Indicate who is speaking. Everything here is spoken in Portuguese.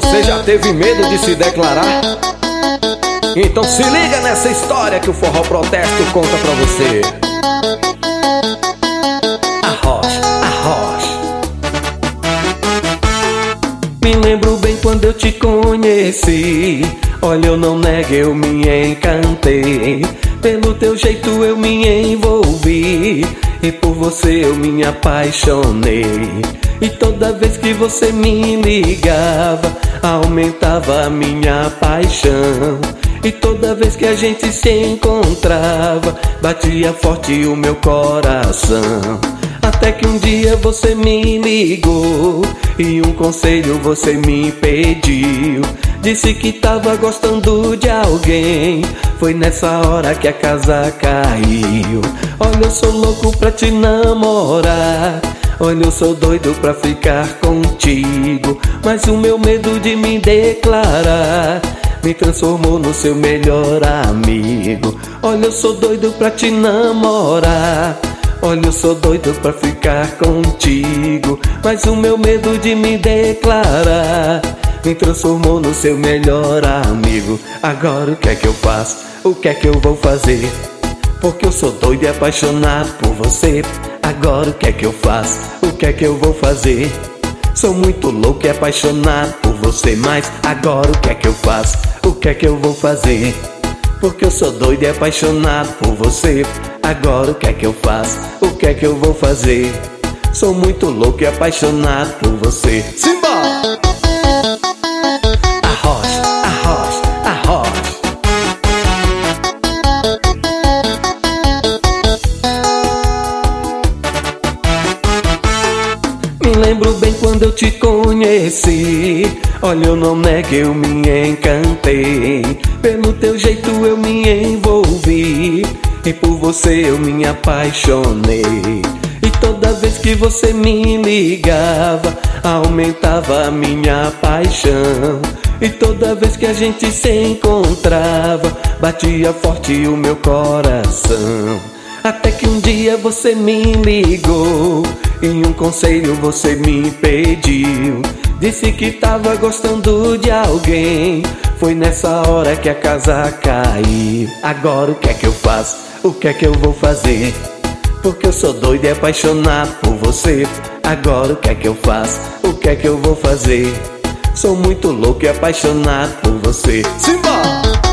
Speaker 1: Você já teve medo de se declarar? Então se liga nessa história que o Forró Protesto conta pra você. Arrocha, arrocha.
Speaker 2: Me lembro bem quando eu te conheci. Olha, eu não nego, eu me encantei. Pelo teu jeito eu me envolvi, e por você eu me apaixonei. E toda vez que você me ligava, aumentava a minha paixão. E toda vez que a gente se encontrava, batia forte o meu coração. Até que um dia você me ligou e um conselho você me pediu. Disse que tava gostando de alguém. Foi nessa hora que a casa caiu. Olha, eu sou louco pra te namorar. Olha, eu sou doido pra ficar contigo. Mas o meu medo de me declarar me transformou no seu melhor amigo. Olha, eu sou doido pra te namorar. Olha, eu sou doido pra ficar contigo. Mas o meu medo de me declarar me transformou no seu melhor amigo. Agora o que é que eu faço? O que é que eu vou fazer? Porque eu sou doido e apaixonado por você. Agora o que é que eu faço? O que é que eu vou fazer? Sou muito louco e apaixonado por você. Mas agora o que é que eu faço? O que é que eu vou fazer? Porque eu sou doido e apaixonado por você. Agora o que é que eu faço? O que é que eu vou fazer? Sou muito louco e apaixonado por você.
Speaker 1: Simba! Arrocha, arrocha, arrocha.
Speaker 2: Me lembro bem quando eu te conheci. Olha, eu não nego, eu me encantei. Pelo teu jeito eu me envolvi, e por você eu me apaixonei. E toda vez que você me ligava, aumentava a minha paixão. E toda vez que a gente se encontrava, batia forte o meu coração. Até que um dia você me ligou e um conselho você me pediu. Disse que tava gostando de alguém. Foi nessa hora que a casa caiu. Agora o que é que eu faço? O que é que eu vou fazer? Porque eu sou doido e apaixonado por você. Agora o que é que eu faço? O que é que eu vou fazer? Sou muito louco e apaixonado por você.
Speaker 1: Simba!